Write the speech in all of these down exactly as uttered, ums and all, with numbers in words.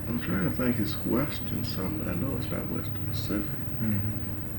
I'm trying to think it's Western something, but I know it's not Western Pacific. Mm-hmm.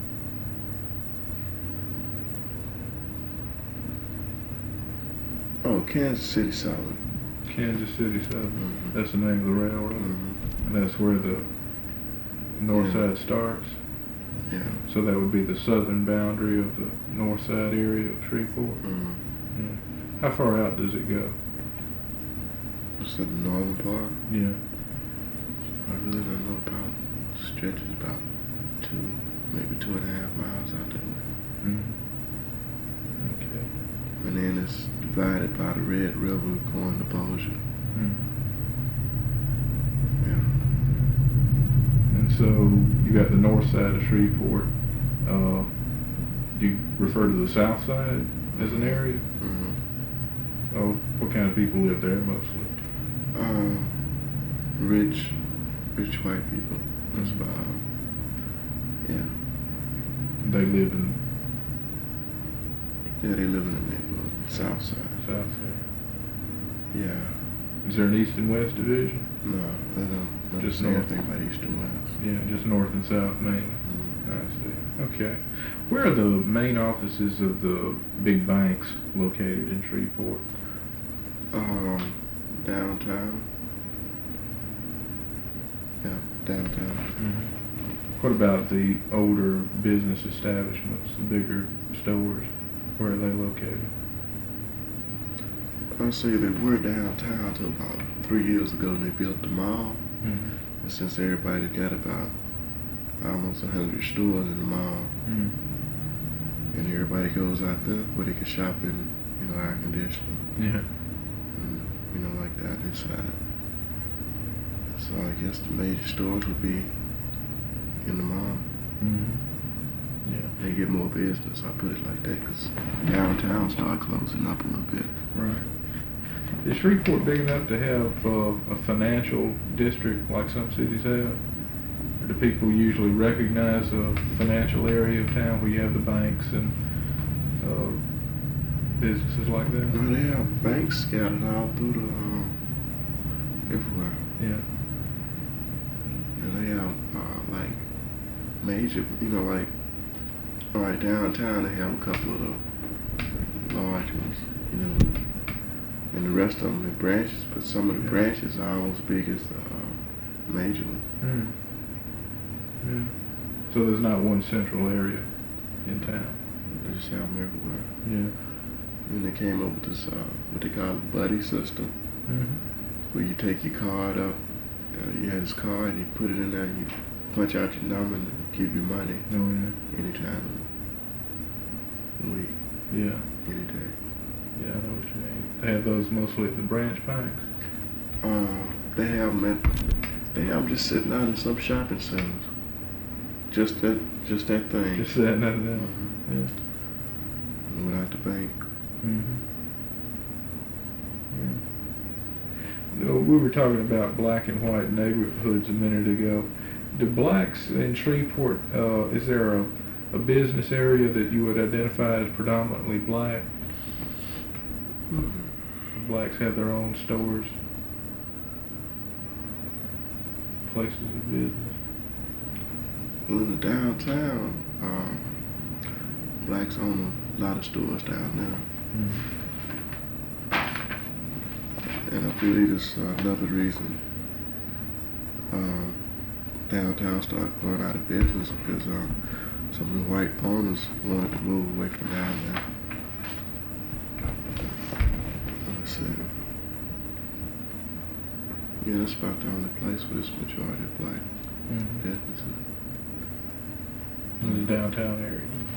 Oh, Kansas City Southern. Kansas City Southern. Mm-hmm. That's the name of the railroad. Mm-hmm. And that's where the north Yeah. side starts. Yeah. So that would be the southern boundary of the north side area of Shreveport. Mm-hmm. Yeah. How far out does it go? What's the northern part? Yeah. I really don't know about stretches about two, maybe two and a half miles out that way. Mm-hmm. Okay. And then it's divided by the Red River going to Bossier. Mm-hmm. Yeah. And so you got the north side of Shreveport. Uh, do you refer to the south side as an area? Mm-hmm. Oh, what kind of people live there mostly? Uh, rich, rich white people. That's Mm-hmm. about, yeah. They live in Yeah, they live in the neighborhood, south side. south side. Yeah. Is there an east and west division? No, they don't, don't Just say north. anything about east and west. Yeah, just north and south mainly. Mm-hmm. I see. Okay. Where are the main offices of the big banks located in Shreveport? Um, downtown. Yeah, downtown. Mm-hmm. What about the older business establishments, the bigger stores? Where are they located? I'll say they were downtown until about three years ago when they built the mall. Mm-hmm. And since everybody got about almost a hundred stores in the mall, Mm-hmm. and everybody goes out there where they can shop in, you know, air conditioning, Yeah. and, you know, like that inside. So I guess the major stores would be in the mall. Mm-hmm. Yeah. They get more business, I put it like that, because downtown started closing up a little bit. Right. Is Shreveport big enough to have uh, a financial district like some cities have? Or do people usually recognize a financial area of town where you have the banks and uh, businesses like that? No, they have banks scattered all through the, um, everywhere. Yeah. And they have, uh, like, major, you know, like, all right, downtown they have a couple of the large ones, you know, and the rest of them are branches, but some of the Yeah. branches are almost big as the uh, major one. Mm. Yeah. So there's not one central area in town. They just have them everywhere. Yeah. And they came up with this, uh, what they call the buddy system, Mm-hmm. where you take your card up, uh, you have this card, and you put it in there, and you punch out your number, and they give you money Oh yeah. anytime of the week, Yeah. any day. Yeah, I know what you mean. They have those mostly at the branch banks. Uh, they have them at, they have them just sitting out in some shopping centers. Just that, just that thing. Just that, nothing else. Mhm. Yeah. Without the bank. Mm-hmm. Yeah. No, we were talking about black and white neighborhoods a minute ago. Do blacks in Shreveport, uh, is there a, a business area that you would identify as predominantly black? Hmm. Blacks have their own stores, places of business. Well, in the downtown, um, blacks own a lot of stores down there. Mm-hmm. And I believe it's uh, another reason um, downtown started going out of business because uh, some of the white owners wanted to move away from down there. Let's see. Yeah, that's about the only place where it's majority of black Mm-hmm. businesses. In the downtown area.